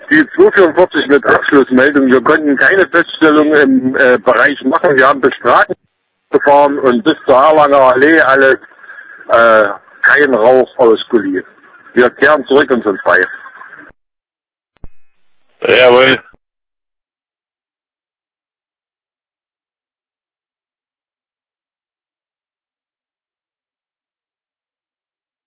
Die 244 mit Abschlussmeldung. Wir konnten keine Feststellung im Bereich machen. Wir haben bis Straßen gefahren und bis zur Erlanger Allee alles kein Rauch aus Gully. Wir kehren zurück und sind frei. Jawohl.